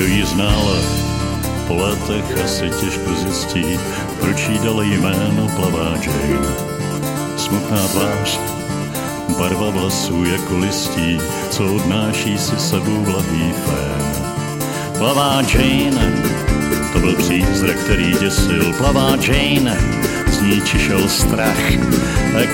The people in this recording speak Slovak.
Kdo ji znal, po letech asi těžko zjistí, proč jí dali jméno Plavá Jane. Smutná tvář, barva vlasů jako listí, co odnáší si sebou blahý fén. Plavá Jane, to byl přízrak, který děsil. Plavá Jane, z ní čišel strach.